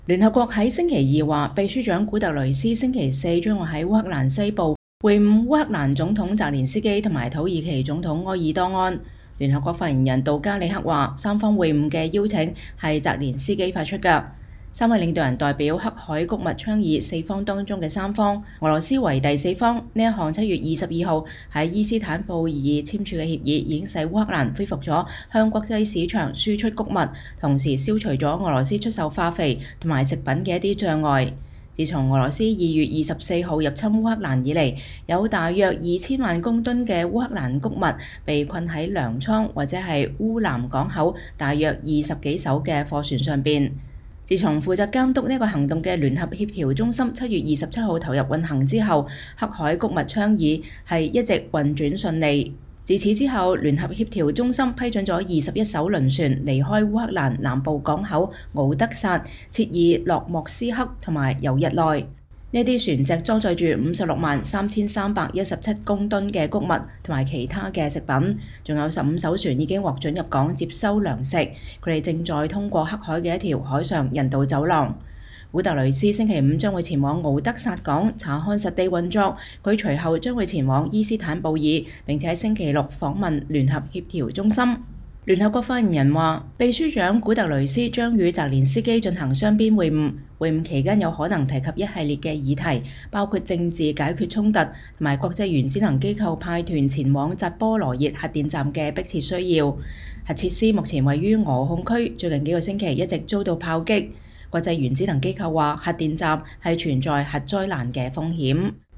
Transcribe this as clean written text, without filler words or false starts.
聯合國喺星期二話，秘書長古特雷斯星期四將會喺烏克蘭西部會晤烏克蘭總統澤連斯基同埋土耳其總統埃爾多安。聯合國發言人杜加里克話，三方會晤嘅邀請係澤連斯基發出㗎。三位領導人代表黑海谷物倡議四方當中嘅三方，俄羅斯為第四方。呢一項7月22號喺伊斯坦布爾簽署嘅協議已經使烏克蘭恢復咗向國際市場輸出谷物，同時消除咗俄羅斯出售化肥同埋食品嘅一啲障礙。自從俄羅斯2月24號入侵烏克蘭以嚟，有大約2000萬公噸嘅烏克蘭谷物被困喺糧倉或者係烏南港口大約20幾艘嘅貨船上邊。自從負責監督呢個行動嘅聯合協調中心7月27號投入運行之後，黑海谷物倡議係一直運轉順利。自此之後，聯合協調中心批准咗21艘輪船離開烏克蘭南部港口敖德薩、切爾諾莫斯克同埋尤日內。呢啲船隻裝載住563317公噸嘅谷物同埋其他嘅食品，仲有15艘船已經獲准入港接收糧食。佢哋正在通過黑海嘅一條海上人道走廊。古特雷斯星期五將會前往敖德薩港查看實地運作，佢隨後將會前往伊斯坦布爾，並且星期六訪問聯合協調中心。聯合國發言人話，秘書長古特雷斯將與澤連斯基進行雙邊會晤，會晤期間有可能提及一系列嘅議題，包括政治解決衝突同埋國際原子能機構派團前往扎波羅熱核電站嘅迫切需要。核設施目前位於俄控區，最近幾個星期一直遭到炮擊。國際原子能機構話，核電站係存在核災難嘅風險。